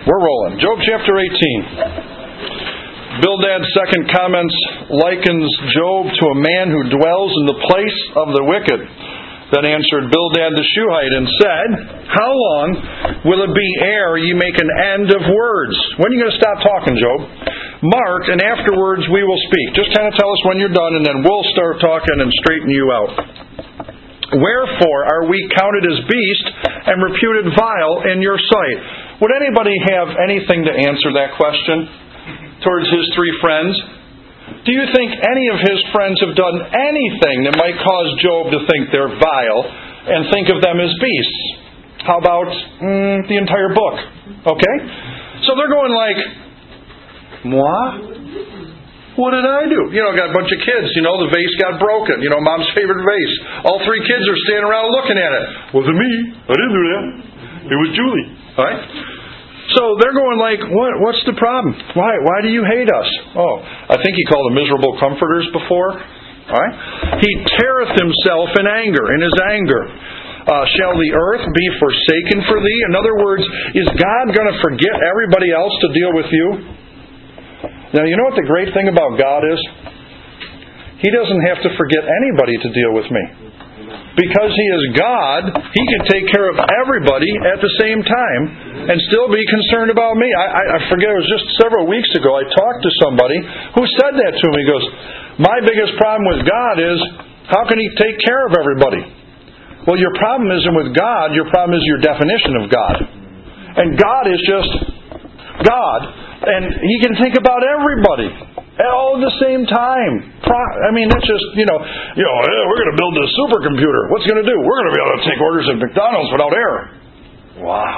We're rolling. Job chapter 18. Bildad's second comments likens Job to a man who dwells in the place of the wicked. Then answered Bildad the Shuhite and said, How long will it be ere ye make an end of words? When are you going to stop talking, Job? Mark, and afterwards we will speak. Just kind of tell us when you're done, and then we'll start talking and straighten you out. Wherefore are we counted as beasts and reputed vile in your sight? Would anybody have anything to answer that question towards his three friends? Do you think any of his friends have done anything that might cause Job to think they're vile and think of them as beasts? How about the entire book? Okay? So they're going like, moi? What did I do? Got a bunch of kids. The vase got broken. Mom's favorite vase. All three kids are standing around looking at it. Wasn't me. I didn't do that. It was Julie. All right? So they're going like, what's the problem? Why do you hate us? Oh, I think he called them miserable comforters before. All right? He teareth himself in anger, in his anger. Shall the earth be forsaken for thee? In other words, is God going to forget everybody else to deal with you? Now, you know what the great thing about God is? He doesn't have to forget anybody to deal with me. Because He is God, He can take care of everybody at the same time and still be concerned about me. I forget, it was just several weeks ago, I talked to somebody who said that to me. He goes, my biggest problem with God is, how can He take care of everybody? Well, your problem isn't with God, your problem is your definition of God. And God is just God. And He can think about everybody all at the same time. That's just, we're going to build this supercomputer. What's it going to do? We're going to be able to take orders at McDonald's without error. Wow.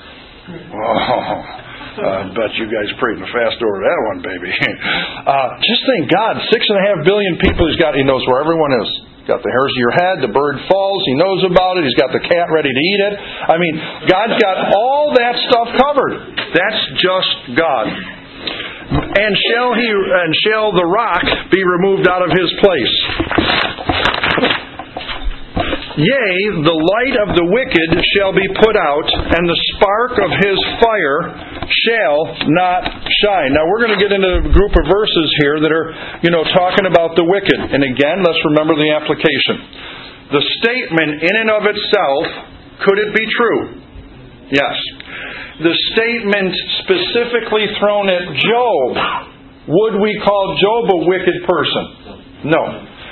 I bet you guys prayed in a fast over that one, baby. Just think, God, 6.5 billion people He knows where everyone is. He's got the hairs of your head, the bird falls, He knows about it, He's got the cat ready to eat it. God's got all that stuff covered. That's just God. And shall the rock be removed out of his place? Yea, the light of the wicked shall be put out, and the spark of his fire shall not shine. Now we're going to get into a group of verses here that are, talking about the wicked. And again, let's remember the application. The statement in and of itself, could it be true? Yes. The statement specifically thrown at Job, would we call Job a wicked person? No.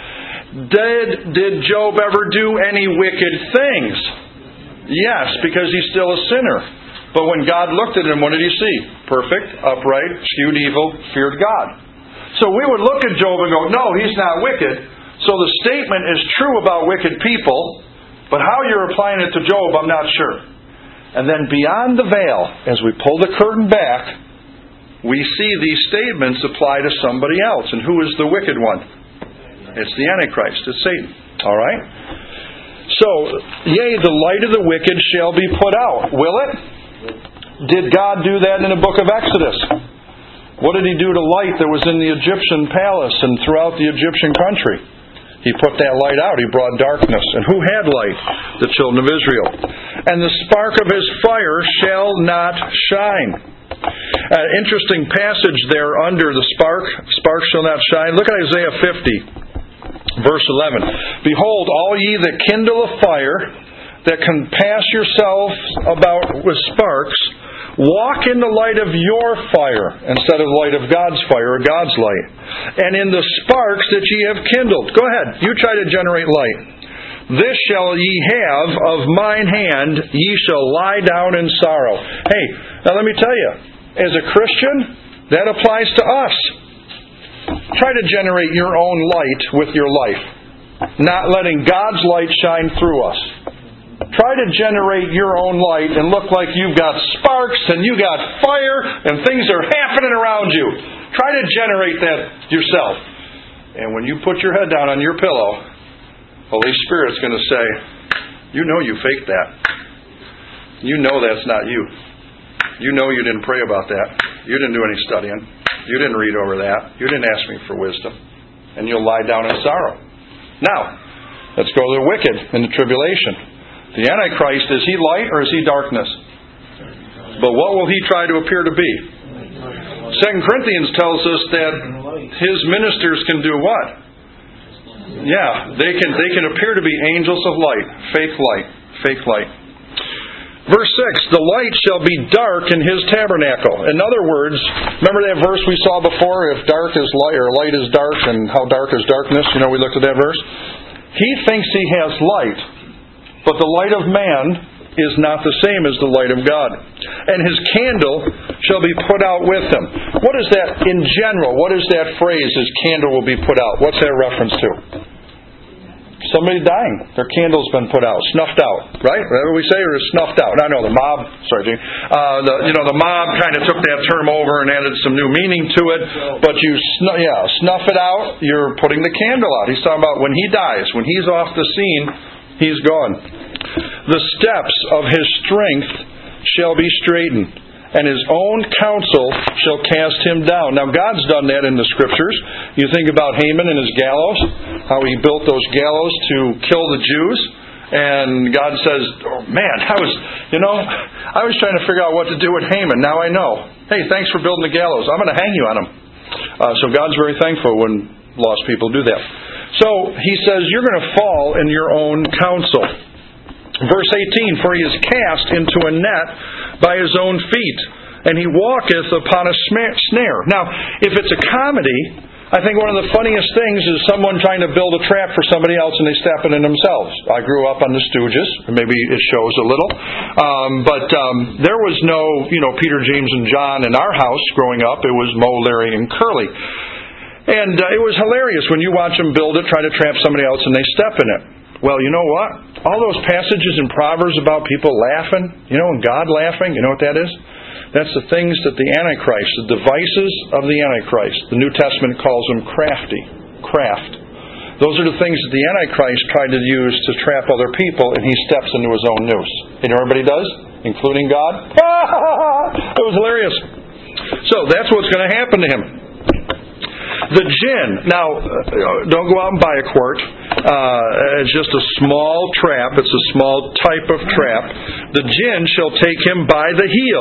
Did Job ever do any wicked things? Yes, because he's still a sinner. But when God looked at him, what did He see? Perfect, upright, eschewed evil, feared God. So we would look at Job and go, no, he's not wicked. So the statement is true about wicked people, but how you're applying it to Job, I'm not sure. And then beyond the veil, as we pull the curtain back, we see these statements apply to somebody else. And who is the wicked one? It's the Antichrist. It's Satan. All right? So, yea, the light of the wicked shall be put out. Will it? Did God do that in the book of Exodus? What did He do to light that was in the Egyptian palace and throughout the Egyptian country? He put that light out. He brought darkness. And who had light? The children of Israel. And the spark of His fire shall not shine. Interesting passage there under the spark. Spark shall not shine. Look at Isaiah 50, verse 11. Behold, all ye that kindle a fire, that compass yourselves about with sparks, walk in the light of your fire instead of the light of God's fire or God's light. And in the sparks that ye have kindled. Go ahead. You try to generate light. This shall ye have of mine hand. Ye shall lie down in sorrow. Hey, now let me tell you. As a Christian, that applies to us. Try to generate your own light with your life. Not letting God's light shine through us. Try to generate your own light and look like you've got sparks and you got fire and things are happening around you. Try to generate that yourself. And when you put your head down on your pillow, Holy Spirit's going to say, you know you faked that. You know that's not you. You know you didn't pray about that. You didn't do any studying. You didn't read over that. You didn't ask me for wisdom. And you'll lie down in sorrow. Now, let's go to the wicked in the tribulation. The Antichrist, is he light or is he darkness? But what will he try to appear to be? 2 Corinthians tells us that his ministers can do what? Yeah, they can appear to be angels of light, fake light. Verse 6, the light shall be dark in his tabernacle. In other words, remember that verse we saw before, if dark is light, or light is dark, and how dark is darkness? You know, we looked at that verse. He thinks he has light, but the light of man is not the same as the light of God. And his candle shall be put out with him. What is that in general? What is that phrase, his candle will be put out? What's that reference to? Somebody dying. Their candle's been put out, snuffed out, right? Whatever we say, or is snuffed out. I know the mob. Sorry, Gene. The mob kind of took that term over and added some new meaning to it. But you, snuff it out. You're putting the candle out. He's talking about when he dies, when he's off the scene, he's gone. The steps of his strength shall be straightened, and his own counsel shall cast him down. Now, God's done that in the Scriptures. You think about Haman and his gallows, how he built those gallows to kill the Jews. And God says, oh, man, I was trying to figure out what to do with Haman. Now I know. Hey, thanks for building the gallows. I'm going to hang you on him. So God's very thankful when lost people do that. So he says, you're going to fall in your own counsel. Verse 18, for he is cast into a net by his own feet, and he walketh upon a snare. Now, if it's a comedy, I think one of the funniest things is someone trying to build a trap for somebody else and they step in it themselves. I grew up on the Stooges, and maybe it shows a little. But there was no, Peter, James, and John in our house growing up. It was Moe, Larry, and Curly. And it was hilarious when you watch them build it, try to trap somebody else, and they step in it. Well, you know what? All those passages in Proverbs about people laughing, and God laughing, you know what that is? That's the things that the Antichrist, the devices of the Antichrist, the New Testament calls them craft. Those are the things that the Antichrist tried to use to trap other people, and he steps into his own noose. And everybody does, including God. It was hilarious. So that's what's going to happen to him. The jinn, now, don't go out and buy a quart. It's just a small trap. It's a small type of trap. The jinn shall take him by the heel.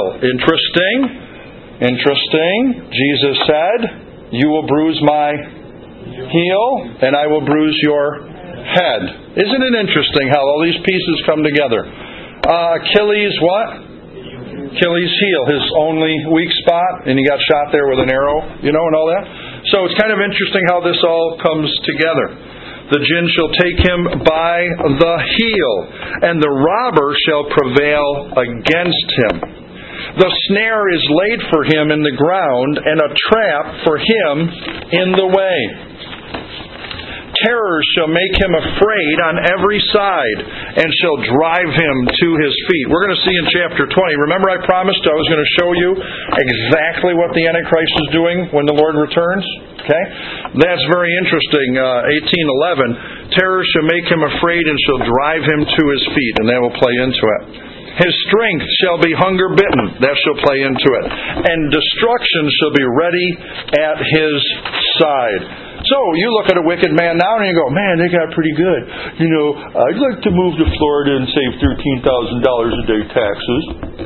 Interesting. Jesus said, you will bruise my heel, and I will bruise your head. Isn't it interesting how all these pieces come together? Achilles, what? Achilles' heel, his only weak spot, and he got shot there with an arrow, and all that. So it's kind of interesting how this all comes together. The jinn shall take him by the heel, and the robber shall prevail against him. The snare is laid for him in the ground, and a trap for him in the way. Terrors shall make him afraid on every side, and shall drive him to his feet. We're going to see in chapter 20. Remember I promised I was going to show you exactly what the Antichrist is doing when the Lord returns? Okay? That's very interesting. 18:11. Terrors shall make him afraid, and shall drive him to his feet. And that will play into it. His strength shall be hunger bitten. That shall play into it. And destruction shall be ready at his side. So you look at a wicked man now and you go, man, they got pretty good. I'd like to move to Florida and save $13,000 a day taxes.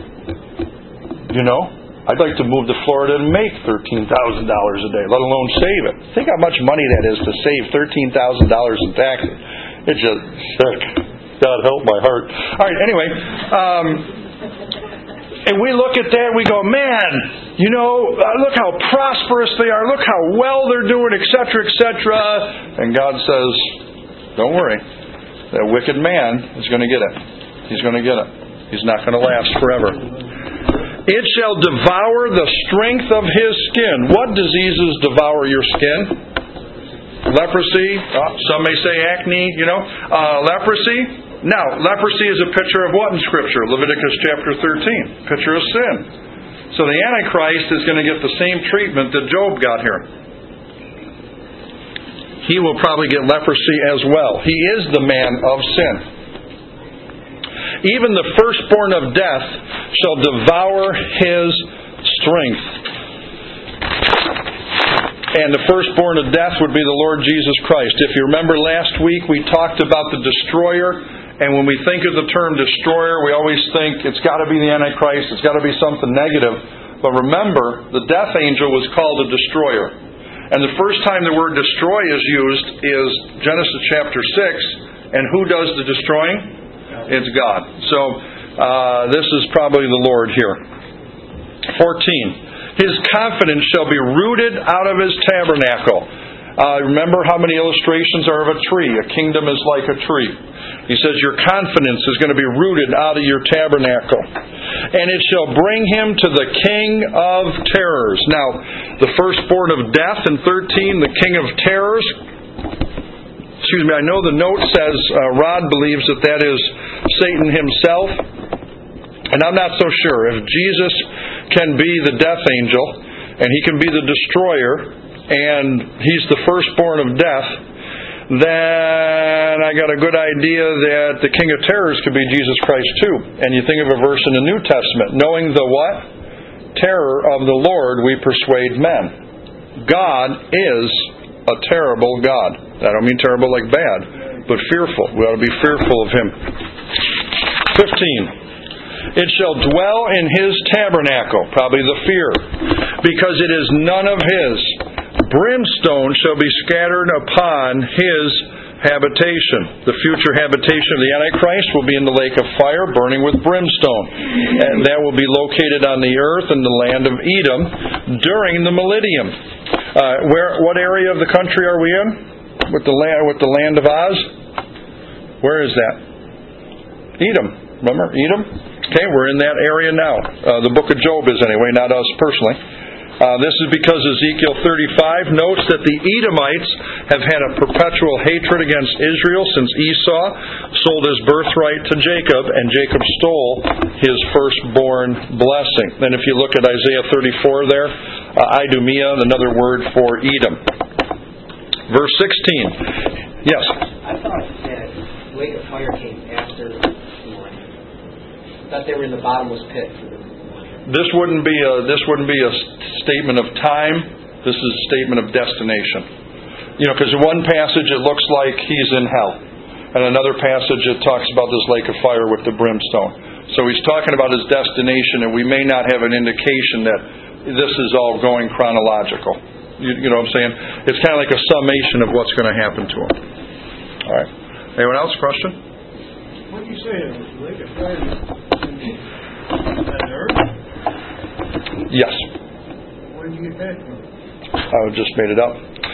I'd like to move to Florida and make $13,000 a day, let alone save it. Think how much money that is to save $13,000 in taxes. It's just sick. God help my heart. All right, anyway. And we look at that and we go, man, look how prosperous they are. Look how well they're doing, etc., etc. And God says, don't worry. That wicked man is going to get it. He's going to get it. He's not going to last forever. It shall devour the strength of his skin. What diseases devour your skin? Leprosy. Some may say acne, leprosy. Now, leprosy is a picture of what in Scripture? Leviticus chapter 13. Picture of sin. So the Antichrist is going to get the same treatment that Job got here. He will probably get leprosy as well. He is the man of sin. Even the firstborn of death shall devour his strength. And the firstborn of death would be the Lord Jesus Christ. If you remember last week, we talked about the destroyer And when we think of the term destroyer, we always think it's got to be the Antichrist, it's got to be something negative. But remember, the death angel was called a destroyer. And the first time the word destroy is used is Genesis chapter 6. And who does the destroying? It's God. So this is probably the Lord here. 14. His confidence shall be rooted out of his tabernacle. Remember how many illustrations are of a tree? A kingdom is like a tree. He says your confidence is going to be rooted out of your tabernacle. And it shall bring him to the king of terrors. Now, the firstborn of death in 13, the king of terrors. Excuse me, I know the note says Rod believes that is Satan himself. And I'm not so sure. If Jesus can be the death angel, and he can be the destroyer, and he's the firstborn of death, then I got a good idea that the king of terrors could be Jesus Christ too. And you think of a verse in the New Testament, knowing the what? Terror of the Lord we persuade men. God is a terrible God. I don't mean terrible like bad, but fearful. We ought to be fearful of him. 15. It shall dwell in his tabernacle, probably the fear, because it is none of his. Brimstone shall be scattered upon his habitation. The future habitation of the Antichrist will be in the lake of fire, burning with brimstone. And that will be located on the earth in the land of Edom during the millennium. What area of the country are we in? With the land of Oz? Where is that? Edom. Remember Edom? Okay, we're in that area now. The book of Job is anyway, not us personally. This is because Ezekiel 35 notes that the Edomites have had a perpetual hatred against Israel since Esau sold his birthright to Jacob, and Jacob stole his firstborn blessing. Then if you look at Isaiah 34 there, Idumea, another word for Edom. Verse 16. Yes? I thought that the lake of fire came after the millennium. I thought they were in the bottomless pit for the millennium. This wouldn't be a statement of time. This is a statement of destination. Because in one passage it looks like he's in hell, and another passage it talks about this lake of fire with the brimstone. So he's talking about his destination, and we may not have an indication that this is all going chronological. You know what I'm saying? It's kind of like a summation of what's going to happen to him. All right. Anyone else? Question? What did you say? The lake of fire on earth? Yes. Where did you get that from? I just made it up.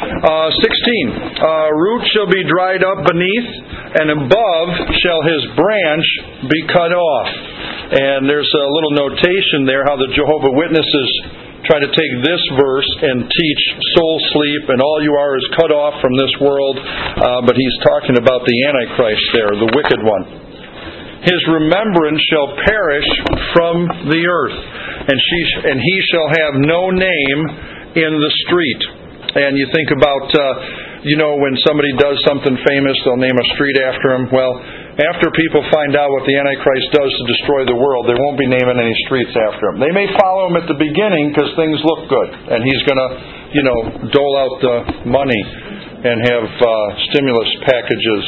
16. Root shall be dried up beneath, and above shall his branch be cut off. And there's a little notation there how the Jehovah's Witnesses try to take this verse and teach soul sleep, and all you are is cut off from this world. But he's talking about the Antichrist there, the wicked one. His remembrance shall perish from the earth, and he shall have no name in the street. And you think about, when somebody does something famous, they'll name a street after him. Well, after people find out what the Antichrist does to destroy the world, they won't be naming any streets after him. They may follow him at the beginning because things look good, and he's going to, dole out the money and have stimulus packages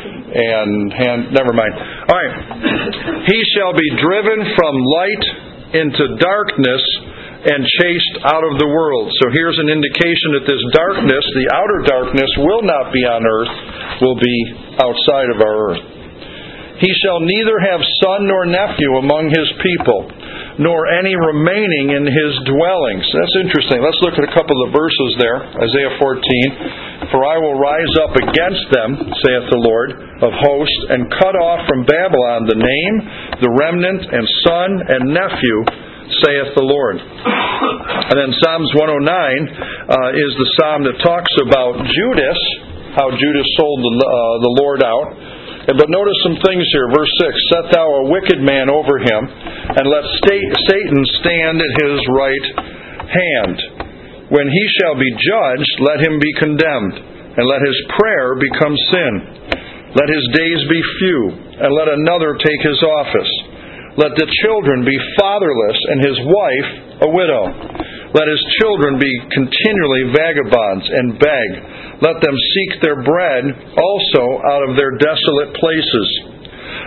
and never mind. All right. He shall be driven from light into darkness and chased out of the world. So here's an indication that this darkness, the outer darkness, will not be on earth, will be outside of our earth. He shall neither have son nor nephew among his people, nor any remaining in his dwellings. That's interesting. Let's look at a couple of verses there. Isaiah 14. For I will rise up against them, saith the Lord of hosts, and cut off from Babylon the name, the remnant, and son, and nephew, saith the Lord. And then Psalms 109 is the psalm that talks about Judas, how Judas sold the Lord out. But notice some things here. Verse 6, Set thou a wicked man over him, and let Satan stand at his right hand. When he shall be judged, let him be condemned, and let his prayer become sin. Let his days be few, and let another take his office. Let the children be fatherless, and his wife a widow. Let his children be continually vagabonds and beg. Let them seek their bread also out of their desolate places.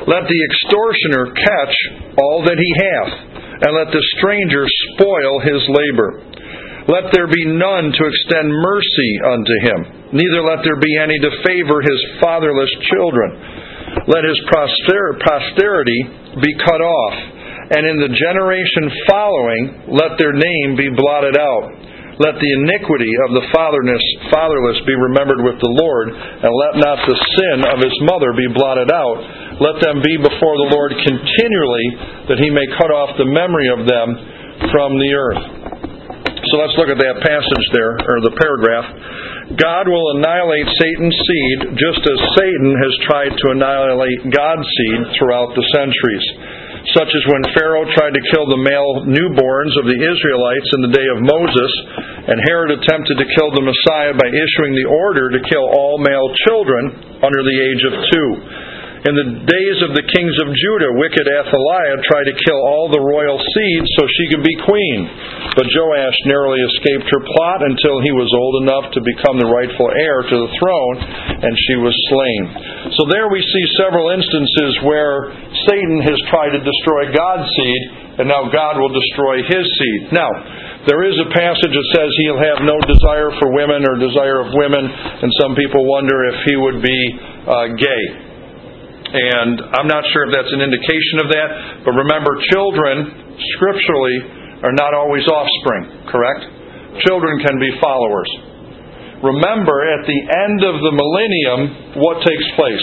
Let the extortioner catch all that he hath, and let the stranger spoil his labor. Let there be none to extend mercy unto him, neither let there be any to favor his fatherless children. Let his posterity be cut off, and in the generation following let their name be blotted out. Let the iniquity of the fatherless be remembered with the Lord, and let not the sin of his mother be blotted out. Let them be before the Lord continually, that he may cut off the memory of them from the earth. So let's look at that passage there, or the paragraph. God will annihilate Satan's seed just as Satan has tried to annihilate God's seed throughout the centuries. Such as when Pharaoh tried to kill the male newborns of the Israelites in the day of Moses, and Herod attempted to kill the Messiah by issuing the order to kill all male children under the age of 2. In the days of the kings of Judah, wicked Athaliah tried to kill all the royal seed so she could be queen. But Joash narrowly escaped her plot until he was old enough to become the rightful heir to the throne, and she was slain. So there we see several instances where Satan has tried to destroy God's seed, and now God will destroy his seed. Now, there is a passage that says he'll have no desire for women or desire of women, and some people wonder if he would be gay. And I'm not sure if that's an indication of that, but remember, children, scripturally, are not always offspring, correct? Children can be followers. Remember, at the end of the millennium, what takes place?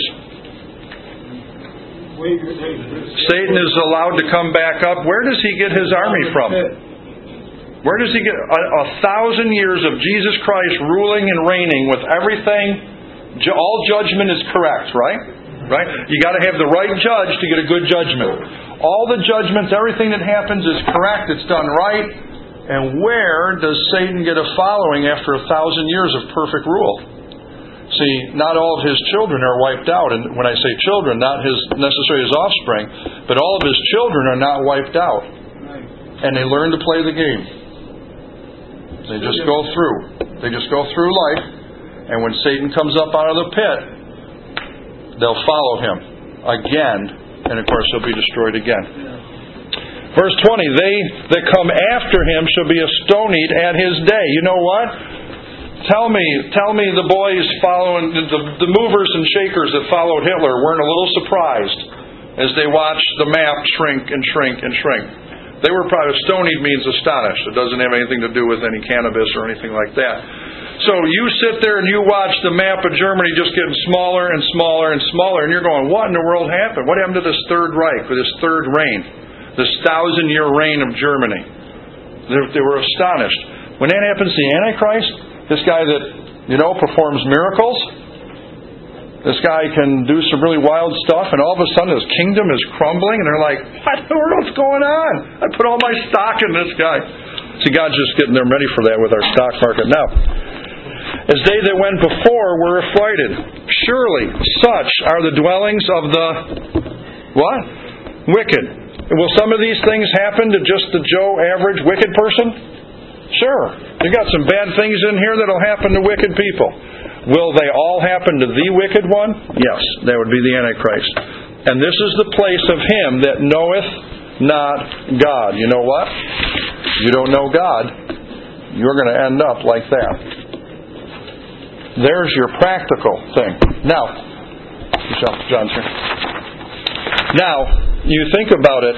Satan is allowed to come back up. Where does he get his army from? Where does he get 1,000 years of Jesus Christ ruling and reigning with everything? All judgment is correct, right? Right? You got to have the right judge to get a good judgment. All the judgments, everything that happens is correct. It's done right. And where does Satan get a following after 1,000 years of perfect rule? See, not all of his children are wiped out. And when I say children, not necessarily his offspring, but all of his children are not wiped out. And they learn to play the game. They just go through. They just go through life. And when Satan comes up out of the pit, they'll follow him again, and of course he'll be destroyed again. Verse 20, they that come after him shall be astonied at his day. You know what? Tell me the boys following, the movers and shakers that followed Hitler weren't a little surprised as they watched the map shrink and shrink and shrink. They were probably, astonied means astonished. It doesn't have anything to do with any cannabis or anything like that. So you sit there and you watch the map of Germany just getting smaller and smaller and smaller, and you're going, what in the world happened? What happened to this Third Reich, or this third reign, this 1,000-year reign of Germany? They were astonished. When that happens to the Antichrist, this guy that, performs miracles, this guy can do some really wild stuff, and all of a sudden his kingdom is crumbling, and they're like, what in the world's going on? I put all my stock in this guy. See, God's just getting them ready for that with our stock market now. As they that went before were affrighted. Surely such are the dwellings of the what? Wicked. Will some of these things happen to just the Joe average wicked person? Sure. You got some bad things in here that'll happen to wicked people. Will they all happen to the wicked one? Yes, that would be the Antichrist. And this is the place of him that knoweth not God. You know what? You don't know God, you're going to end up like that. There's your practical thing. Now, John's here. Now, you think about it.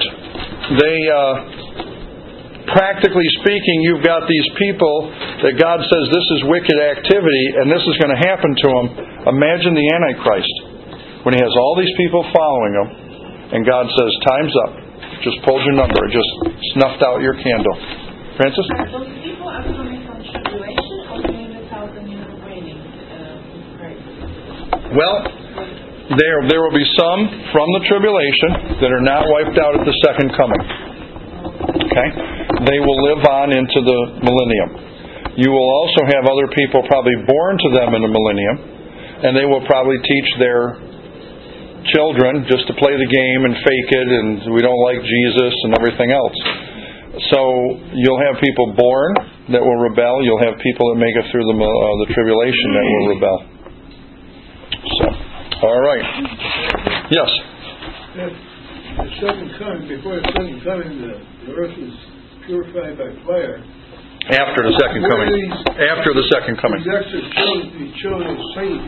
Practically speaking, you've got these people that God says this is wicked activity and this is going to happen to them. Imagine the Antichrist when he has all these people following him, and God says, "Time's up. Just pulled your number. Just snuffed out your candle." Francis? Those people are coming from tribulation or during the 1,000-year reigning Christ? Well, there will be some from the tribulation that are not wiped out at the second coming. Okay? They will live on into the millennium. You will also have other people probably born to them in the millennium, and they will probably teach their children just to play the game and fake it, and we don't like Jesus and everything else. So you'll have people born that will rebel. You'll have people that make it through the tribulation that will rebel. So, all right. Yes? if the second coming, before the second coming, the earth is purified by fire. After the second coming. After the second coming. These extra children of Satan,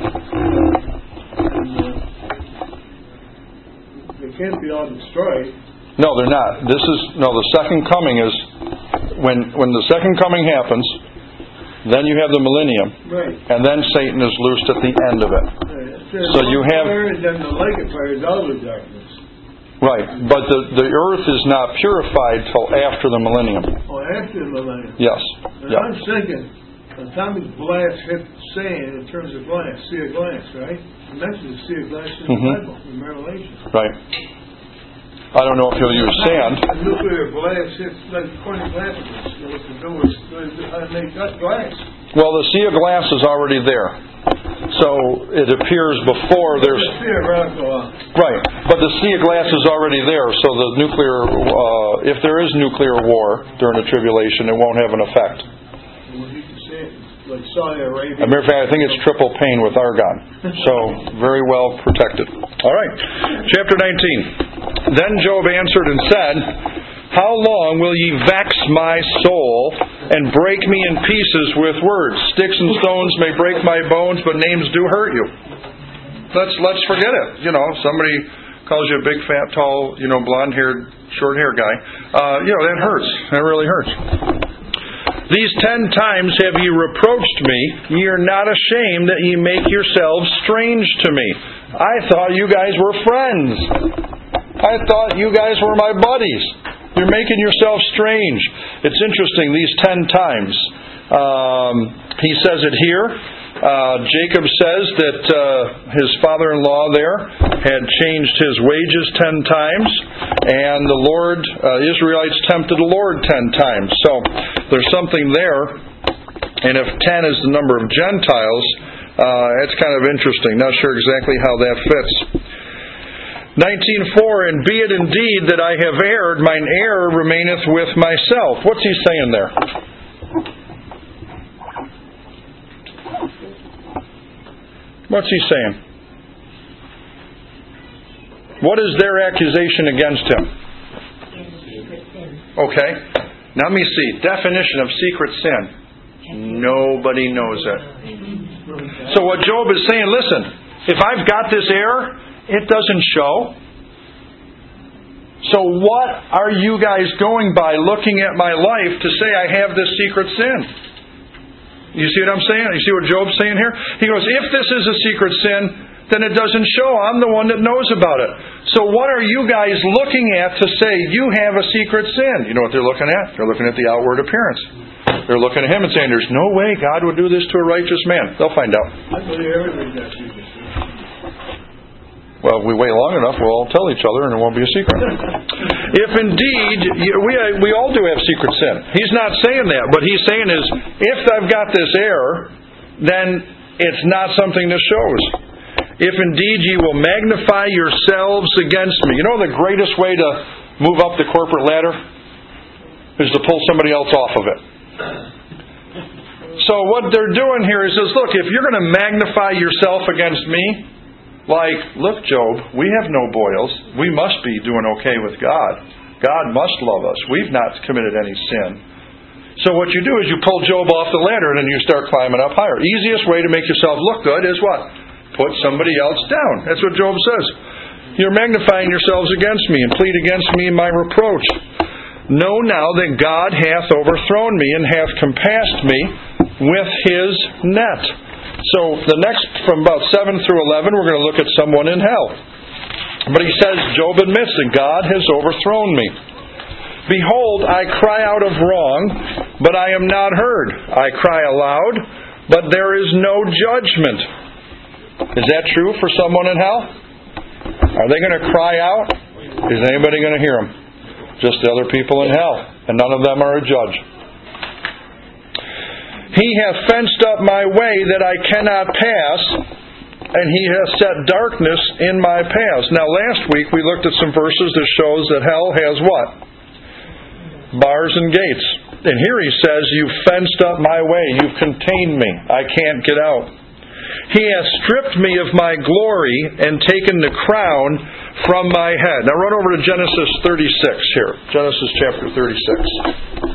they can't be all destroyed. No, they're not. The second coming is when the second coming happens, then you have the millennium. Right. And then Satan is loosed at the end of it. Right. So you have... Fire, and then the lake of fire is all the darkness. Right. But the earth is not purified till after the millennium. Oh, after the millennium. Yes. And I'm thinking, atomic blast hit sand in terms of glass, sea of glass, right? It mentions the sea of glass in the Bible, in Revelation. Right. I don't know if he'll use sand. A nuclear blast hits like corny glasses. What to do is how to make that glass. Well, the sea of glass is already there. So it appears before there's... Theoretical. Right. But the sea of glass is already there. So the nuclear... if there is nuclear war during the tribulation, it won't have an effect. Like Saudi Arabia. As a matter of fact, I think it's triple pane with argon. So, very well protected. All right. Chapter 19. Then Job answered and said, How long will ye vex my soul and break me in pieces with words? Sticks and stones may break my bones, but names do hurt you. Let's forget it. Somebody calls you a big, fat, tall, blonde-haired, short-haired guy. That hurts. That really hurts. These 10 times have ye reproached me. Ye are not ashamed that ye make yourselves strange to me. I thought you guys were friends. I thought you guys were my buddies. You're making yourself strange. It's interesting, these 10 times. He says it here. Jacob says that his father-in-law there had changed his wages 10 times, and the Lord, Israelites tempted the Lord 10 times. So there's something there, and if 10 is the number of Gentiles, it's kind of interesting. Not sure exactly how that fits. 19:4, And be it indeed that I have erred, mine error remaineth with myself. What's he saying there? What's he saying? What is their accusation against him? Okay. Now let me see. Definition of secret sin. Nobody knows it. So what Job is saying, listen, if I've got this error, it doesn't show. So what are you guys going by looking at my life to say I have this secret sin? You see what I'm saying? You see what Job's saying here? He goes, if this is a secret sin, then it doesn't show. I'm the one that knows about it. So what are you guys looking at to say you have a secret sin? You know what they're looking at? They're looking at the outward appearance. They're looking at him and saying, there's no way God would do this to a righteous man. They'll find out. I believe everything that's secret sin. Well, if we wait long enough, we'll all tell each other and it won't be a secret. If indeed, we all do have secret sin. He's not saying that. What he's saying is, if I've got this error, then it's not something that shows. If indeed ye will magnify yourselves against me. You know the greatest way to move up the corporate ladder? Is to pull somebody else off of it. So what they're doing here is, look, if you're going to magnify yourself against me, like, look, Job, we have no boils. We must be doing okay with God. God must love us. We've not committed any sin. So what you do is you pull Job off the ladder and then you start climbing up higher. Easiest way to make yourself look good is what? Put somebody else down. That's what Job says. You're magnifying yourselves against me and plead against me in my reproach. Know now that God hath overthrown me and hath compassed me with his net. So the next, from about 7 through 11, we're going to look at someone in hell. But he says, Job admits that God has overthrown me. Behold, I cry out of wrong, but I am not heard. I cry aloud, but there is no judgment. Is that true for someone in hell? Are they going to cry out? Is anybody going to hear them? Just the other people in hell. And none of them are a judge. He hath fenced up my way that I cannot pass, and he hath set darkness in my paths. Now last week we looked at some verses that shows that hell has what? Bars and gates. And here he says, you've fenced up my way, you've contained me, I can't get out. He hath stripped me of my glory and taken the crown from my head. Now run over to Genesis 36 here. Genesis chapter 36.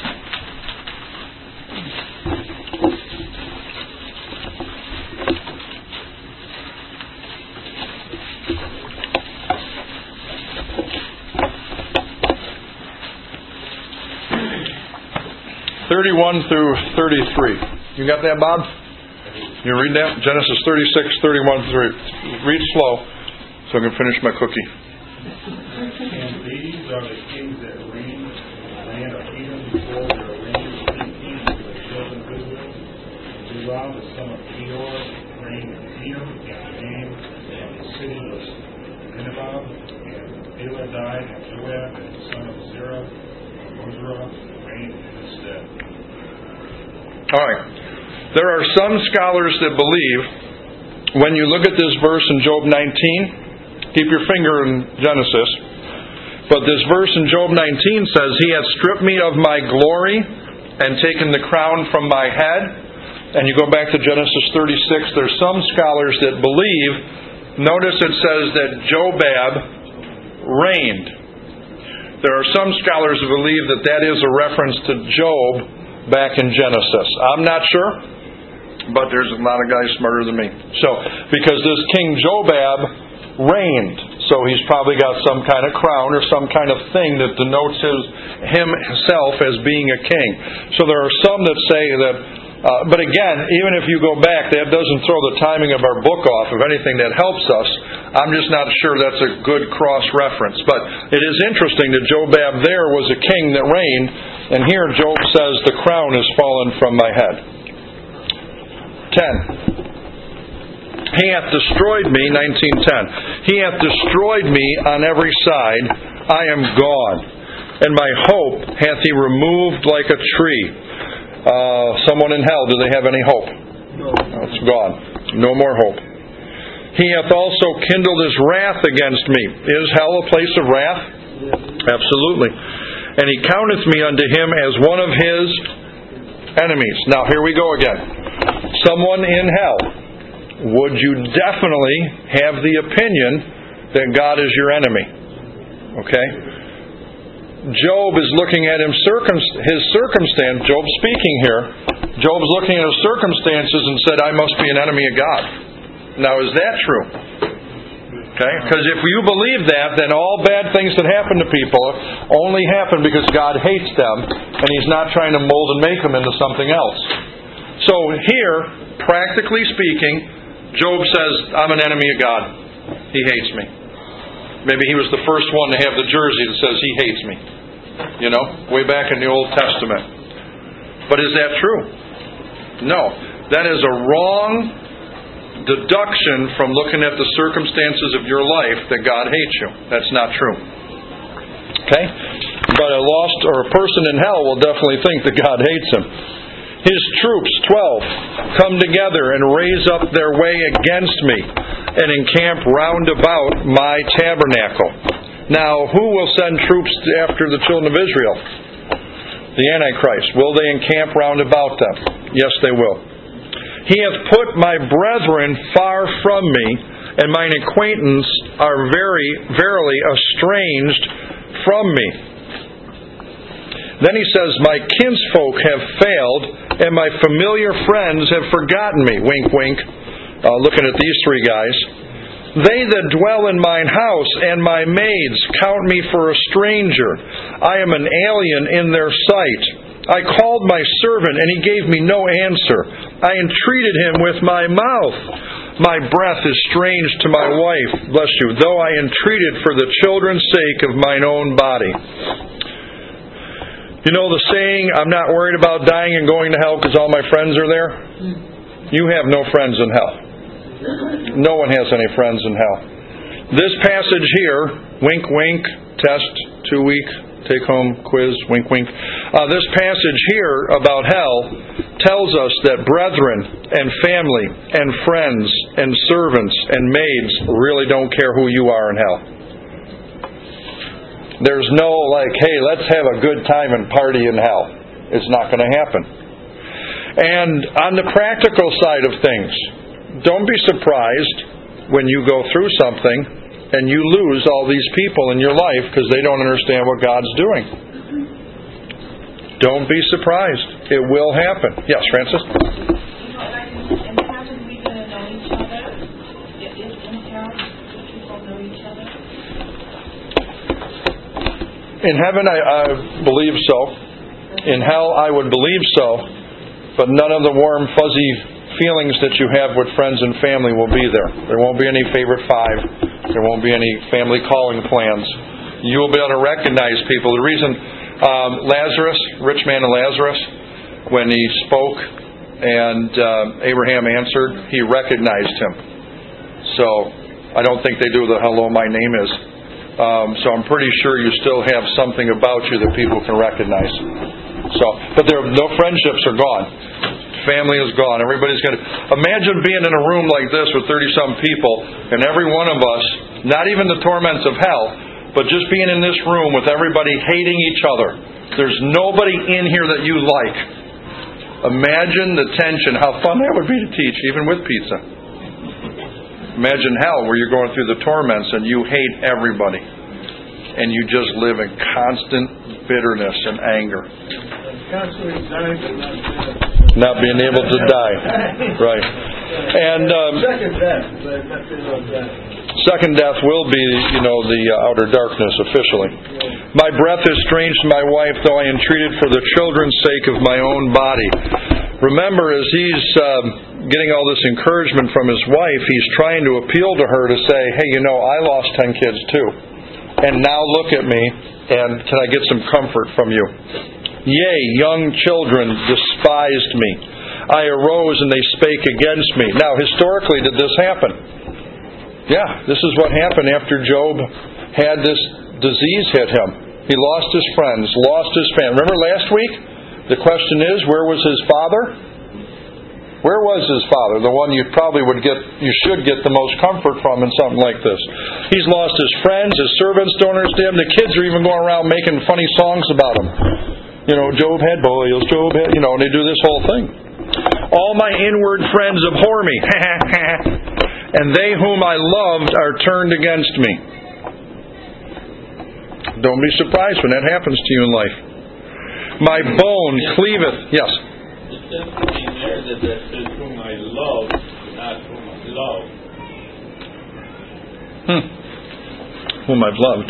Through 33. You got that, Bob? You read that? Genesis 36, 31 through. Read slow so I can finish my cookie. And these are the kings that reigned in the land of Edom before their reign of 15 to the children of Israel. Zerah, the son of Peor, reigned in Edom, and the name of the city was Nineveh. And Bela died, and Joab, the son of Zerah, of Bozrah, reigned in his stead. All right. There are some scholars that believe, when you look at this verse in Job 19, keep your finger in Genesis, but this verse in Job 19 says, He hath stripped me of my glory and taken the crown from my head. And you go back to Genesis 36, there's some scholars that believe, notice it says that Jobab reigned. There are some scholars who believe that that is a reference to Job back in Genesis. I'm not sure, but there's a lot of guys smarter than me. So, because this King Jobab reigned, so he's probably got some kind of crown or some kind of thing that denotes himself as being a king. So there are some that say that, but again, even if you go back, that doesn't throw the timing of our book off. If anything, that helps us. I'm just not sure that's a good cross-reference. But it is interesting that Jobab there was a king that reigned, and here Job says, the crown is fallen from my head. 10. He hath destroyed me, 19:10. He hath destroyed me on every side. I am gone. And my hope hath he removed like a tree. Someone in hell, do they have any hope? No. It's gone. No more hope. He hath also kindled his wrath against me. Is hell a place of wrath? Absolutely. And he counteth me unto him as one of his enemies. Now here we go again. Someone in hell. Would you definitely have the opinion that God is your enemy? Okay? Job is looking at his circumstance. Job's speaking here. Job's looking at his circumstances and said, I must be an enemy of God. Now, is that true? Okay? Because if you believe that, then all bad things that happen to people only happen because God hates them, and He's not trying to mold and make them into something else. So here, practically speaking, Job says, I'm an enemy of God. He hates me. Maybe he was the first one to have the jersey that says He hates me. You know, way back in the Old Testament. But is that true? No. That is a wrong deduction from looking at the circumstances of your life that God hates you. That's not true. Okay? But a lost or a person in hell will definitely think that God hates him. His troops, 12, come together and raise up their way against me and encamp round about my tabernacle. Now, who will send troops after the children of Israel? The Antichrist. Will they encamp round about them? Yes, they will. He hath put my brethren far from me, and mine acquaintance are verily estranged from me. Then he says, my kinsfolk have failed, and my familiar friends have forgotten me. Wink, wink. Looking at these three guys. They that dwell in mine house and my maids count me for a stranger. I am an alien in their sight. I called my servant, and he gave me no answer. I entreated him with my mouth. My breath is strange to my wife, bless you, though I entreated for the children's sake of mine own body. You know the saying, I'm not worried about dying and going to hell because all my friends are there? You have no friends in hell. No one has any friends in hell. This passage here, wink, wink, test, 2 week, take home quiz, wink, wink. This passage here about hell tells us that brethren and family and friends and servants and maids really don't care who you are in hell. There's no like, hey, let's have a good time and party in hell. It's not going to happen. And on the practical side of things, don't be surprised when you go through something and you lose all these people in your life because they don't understand what God's doing. Don't be surprised. It will happen. Yes, Francis? In heaven, we're going to know each other. It is in heaven that people know each other. In heaven, I believe so. In hell, I would believe so. But none of the warm, fuzzy feelings that you have with friends and family will be there. There won't be any favorite five. There won't be any family calling plans. You will be able to recognize people. The reason Lazarus, rich man Lazarus, when he spoke and Abraham answered, he recognized him. So I don't think they do the hello, my name is. So I'm pretty sure you still have something about you that people can recognize. But no friendships are gone. Family is gone. Everybody's going to... Imagine being in a room like this with 30-some people, and every one of us, not even the torments of hell, but just being in this room with everybody hating each other. There's nobody in here that you like. Imagine the tension, how fun that would be to teach, even with pizza. Imagine hell where you're going through the torments and you hate everybody. And you just live in constant bitterness and anger. Constantly dying but not being able to die. Right. And second death, but nothing like that. Second death will be, the outer darkness officially. My breath is strange to my wife, though I entreated for the children's sake of my own body. Remember, as he's getting all this encouragement from his wife, he's trying to appeal to her to say, hey, I lost 10 kids too. And now look at me, and can I get some comfort from you? Yea, young children despised me. I arose and they spake against me. Now, historically, did this happen? Yeah, this is what happened after Job had this disease hit him. He lost his friends, lost his family. Remember last week? The question is, where was his father? Where was his father? The one you should get the most comfort from in something like this. He's lost his friends, his servants don't understand him. The kids are even going around making funny songs about him. Job had boils, and they do this whole thing. All my inward friends abhor me, and they whom I loved are turned against me. Don't be surprised when that happens to you in life. My bone cleaveth. Yes? It says in there that says whom I love, not whom I love. Whom I've loved.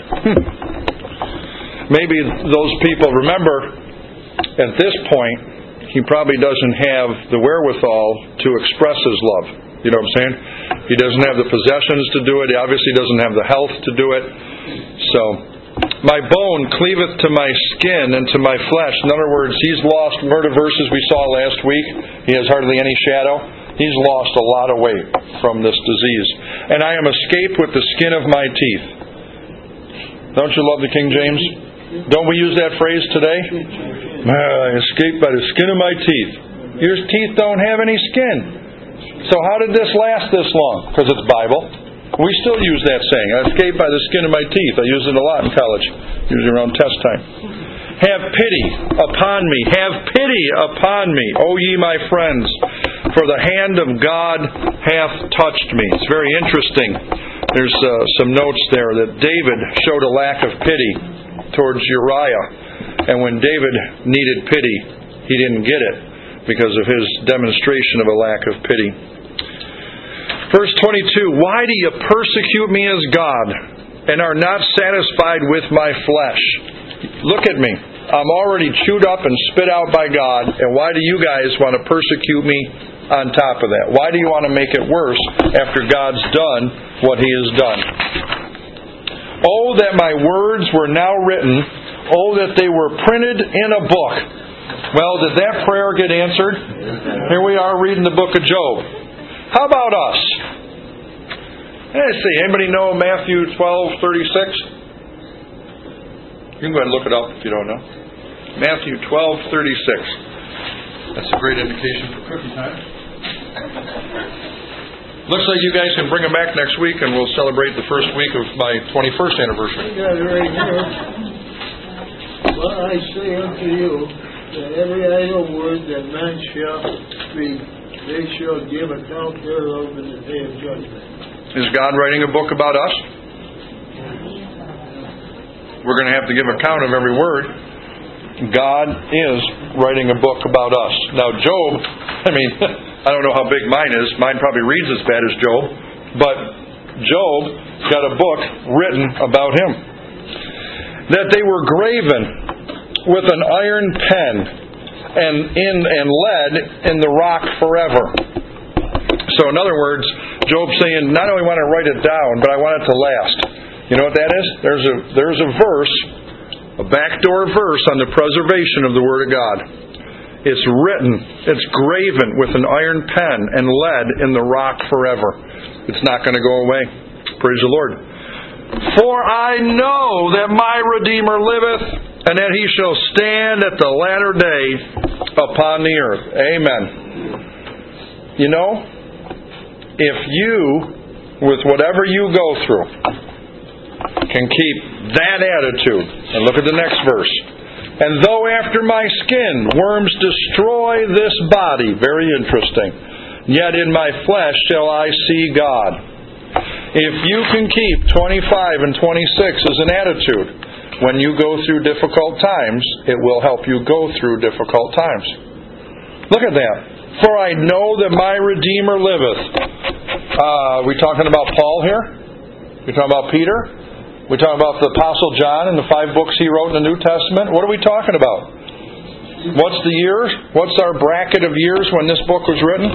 Maybe those people, remember, at this point, he probably doesn't have the wherewithal to express his love. You know what I'm saying? He doesn't have the possessions to do it. He obviously doesn't have the health to do it. So, my bone cleaveth to my skin and to my flesh. In other words, he's lost, remember the verses we saw last week? He has hardly any shadow. He's lost a lot of weight from this disease. And I am escaped with the skin of my teeth. Don't you love the King James? Don't we use that phrase today? I escaped by the skin of my teeth. Your teeth don't have any skin. So how did this last this long? Because it's Bible. We still use that saying. I escaped by the skin of my teeth. I use it a lot in college, usually around test time. Have pity upon me. Have pity upon me, O ye my friends, for the hand of God hath touched me. It's very interesting. There's some notes there that David showed a lack of pity towards Uriah. And when David needed pity, he didn't get it because of his demonstration of a lack of pity. Verse 22, why do you persecute me as God, and are not satisfied with my flesh? Look at me. I'm already chewed up and spit out by God, and why do you guys want to persecute me on top of that? Why do you want to make it worse after God's done what He has done? Oh, that my words were now written. Oh, that they were printed in a book. Well, did that prayer get answered? Here we are reading the book of Job. How about us? Let's see. Anybody know Matthew 12:36? You can go ahead and look it up if you don't know. Matthew 12:36. That's a great indication for cookie time. Looks like you guys can bring them back next week, and we'll celebrate the first week of my 21st anniversary. I got it right here. Well, I say unto you that every idle word that man shall speak, they shall give account thereof in the day of judgment. Is God writing a book about us? we're going to have to give account of every word. God is writing a book about us. Now, Job, I don't know how big mine is. Mine probably reads as bad as Job. But Job got a book written about him. That they were graven with an iron pen and lead in the rock forever. So in other words, Job's saying, not only want to write it down, but I want it to last. You know what that is? There's a verse, a backdoor verse on the preservation of the Word of God. It's written, it's graven with an iron pen and lead in the rock forever. It's not going to go away. Praise the Lord. For I know that my Redeemer liveth, and that He shall stand at the latter day upon the earth. Amen. You know, if you, with whatever you go through, can keep that attitude, and look at the next verse. And though after my skin worms destroy this body, very interesting, yet in my flesh shall I see God. If you can keep 25 and 26 as an attitude, when you go through difficult times, it will help you go through difficult times. Look at that. For I know that my Redeemer liveth. We talking about Paul here? We talking about Peter? We talking about the Apostle John and the 5 books he wrote in the New Testament? What are we talking about? What's the years? What's our bracket of years when this book was written?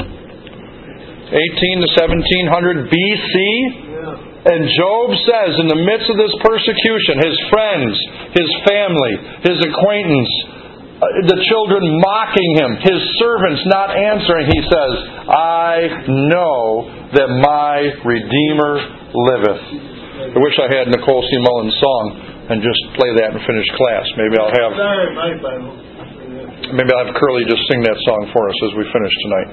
18 to 1700 BC? And Job says, in the midst of this persecution, his friends, his family, his acquaintance, the children mocking him, his servants not answering, he says, I know that my Redeemer liveth. I wish I had Nicole C. Mullen's song and just play that and finish class. Maybe I'll have Curly just sing that song for us as we finish tonight.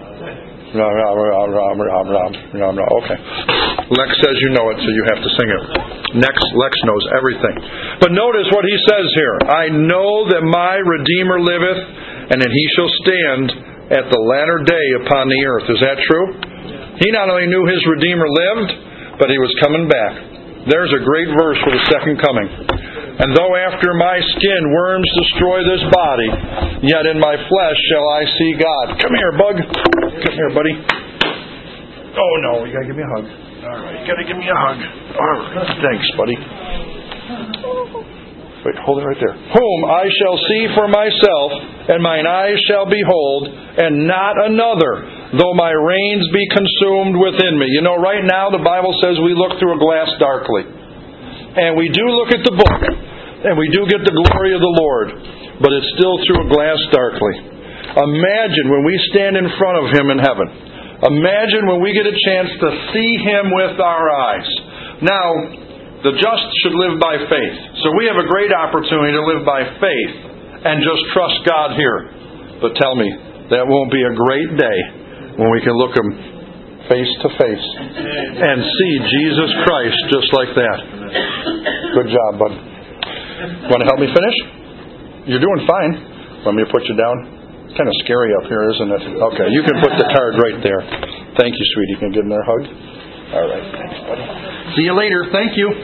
Okay. Lex says you know it, so you have to sing it. Lex knows everything. But notice what he says here. I know that my Redeemer liveth, and that He shall stand at the latter day upon the earth. Is that true? He not only knew his Redeemer lived, but He was coming back. There's a great verse for the second coming. And though after my skin worms destroy this body, yet in my flesh shall I see God. Come here, bug. Come here, buddy. Oh, no, you got to give me a hug. All right, you got to give me a hug. All right, thanks, buddy. Wait, hold it right there. Whom I shall see for myself, and mine eyes shall behold, and not another, though my reins be consumed within me. You know, right now the Bible says we look through a glass darkly. And we do look at the book, and we do get the glory of the Lord, but it's still through a glass darkly. Imagine when we stand in front of Him in heaven. Imagine when we get a chance to see Him with our eyes. Now, the just should live by faith. So we have a great opportunity to live by faith and just trust God here. But tell me, that won't be a great day when we can look Him face to face and see Jesus Christ just like that. Good job, bud. Want to help me finish? You're doing fine. Want me to put you down? It's kind of scary up here, isn't it? Okay, you can put the card right there. Thank you, sweetie. Can you give him a hug? All right. Thanks, buddy. See you later. Thank you.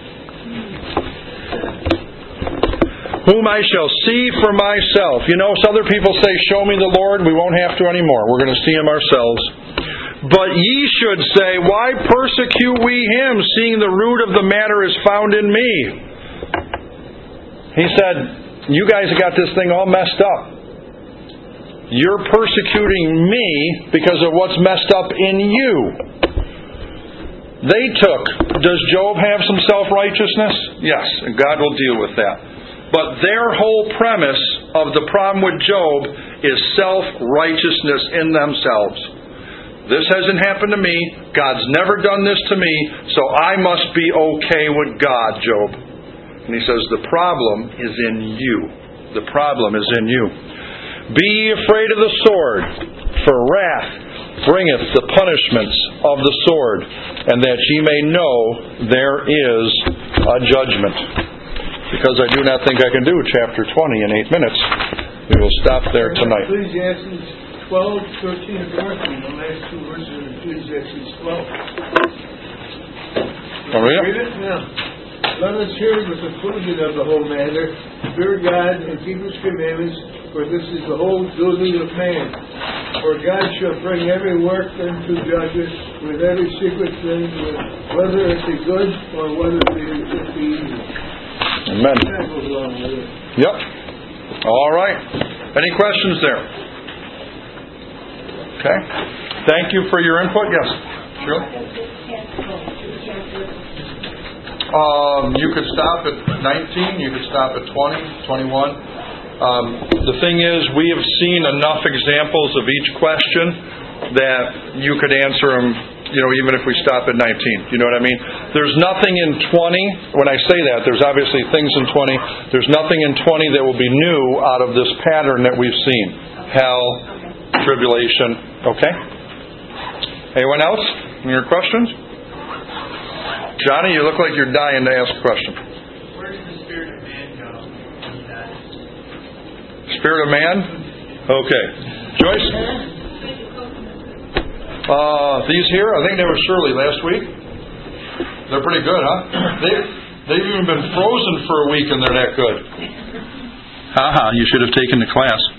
Whom I shall see for myself. You know, other people say, show me the Lord. We won't have to anymore. We're going to see Him ourselves. But ye should say, why persecute we Him, seeing the root of the matter is found in me? He said, you guys have got this thing all messed up. You're persecuting me because of what's messed up in you. Does Job have some self-righteousness? Yes, and God will deal with that. But their whole premise of the problem with Job is self-righteousness in themselves. This hasn't happened to me. God's never done this to me, so I must be okay with God, Job. And he says, the problem is in you. The problem is in you. Be ye afraid of the sword, for wrath bringeth the punishments of the sword, and that ye may know there is a judgment. Because I do not think I can do chapter 20 in 8 minutes. We will stop there tonight. Ecclesiastes 12, 13, and 14, the last 2 verses of Ecclesiastes 12. Oh, yeah? Read it? Yeah. Let us hear the conclusion of the whole matter. Fear God and keep His commandments, for this is the whole duty of man. For God shall bring every work unto judgment with every secret thing, whether it be good or whether it be evil. Amen. That goes along with it. Yep. All right. Any questions there? Okay. Thank you for your input. Yes. Shirley? You could stop at 19. You could stop at 20, 21. The thing is, we have seen enough examples of each question that you could answer them, even if we stop at 19. You know what I mean? There's nothing in 20, when I say that, there's obviously things in 20. There's nothing in 20 that will be new out of this pattern that we've seen. Hell, tribulation. Okay? Anyone else? Any other questions? Johnny, you look like you're dying to ask a question. Where does the spirit of man go in that? Spirit of man? Okay. Joyce? These here, I think they were Shirley last week. They're pretty good, huh? They've even been frozen for a week and they're that good. Haha, you should have taken the class.